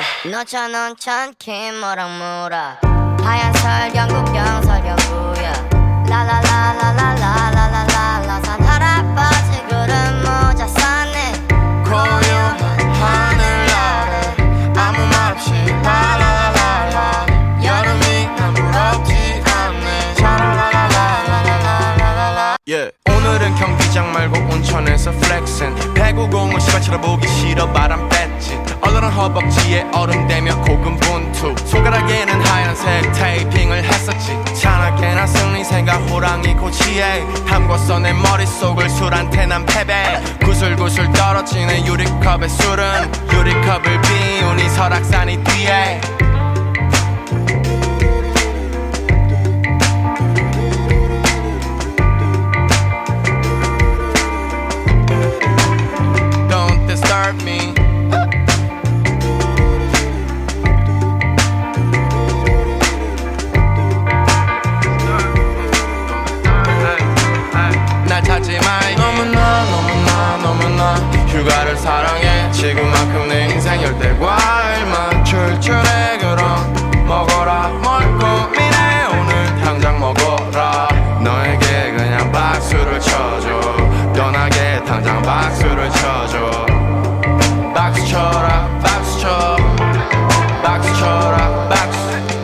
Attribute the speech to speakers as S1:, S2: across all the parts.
S1: 너처럼 천킨 모락모락 하얀 설경구 경설경구야 라라라라라라라라라 산 할아버지 구름 모자 썼네
S2: 고요한 하늘 아래 아무 말 없이 라라라라라 여름이 아무렇지 않네 샤라라라라라라라라 yeah. 오늘은 경기장 말고 온천에서 플렉슨 배구공을 시발 쳐다보기 싫어 바람 뺐지 얼얼한 허벅지에 얼음대며 고군분투 손가락에는 하얀색 테이핑을 했었지 찬하게나 승리 생각 호랑이 고치에 담궜어 내 머릿속을 술한테 난 패배 구슬구슬 떨어지는 유리컵의 술은 유리컵을 비우니 설악산이 뒤에 Don't disturb me 날 찾지 마 너무나 휴가를 사랑해 지금만큼 내 인생 열대 과일만 출출해 그럼 먹어라 뭘 고민해 오늘 당장 먹어라 너에게 그냥 박수를 쳐줘 편하게 당장 박수를 쳐줘 박수 쳐라 박수 쳐 박수 쳐라 박수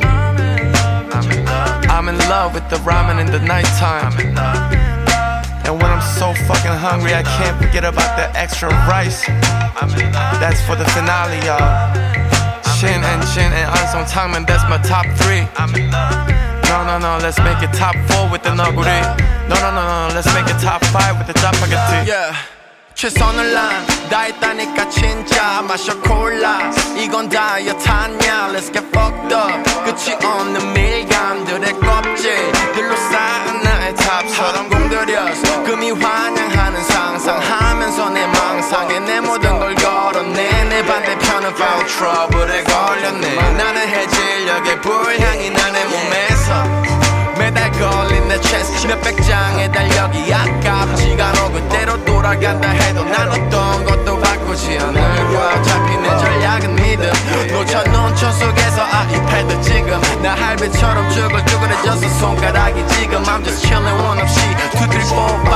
S2: I'm in love with the ramen in the nighttime And when I'm so fucking hungry, I can't forget about the extra rice. That's for the finale, y'all. Shin and Unsung Tangman, that's my top 3. No, let's make it top 4 with the noguri. No, let's make it top 5 with the 짜파게티. Yeah. 최선을 다했다니까 진짜 마셔 콜라 이건 다이어트 아냐 Let's get fucked up 끝이 없는 밀감들의 껍질들로 쌓은 나의 탑처럼 공들여서 금이 환영하는 상상하면서 내 망상에 내 모든 걸 걸어내 내 반대편은 foul trouble에 걸렸네 나는 해질녘의 불향이 나의 몸에서 매달 걸린 내 체스 몇백 장의 달력이 아깝지가 않아 그대로 돌아간다 해도 난 어떤 것도 바꾸지 않을 거야 어차피 내 전략은 믿음 놓쳐놓은 천 속에서 아이패드 지금 나 할배처럼 쭈글쭈글해져서 손가락이 지금 I'm just chillin' one 없이 2, 3, 4,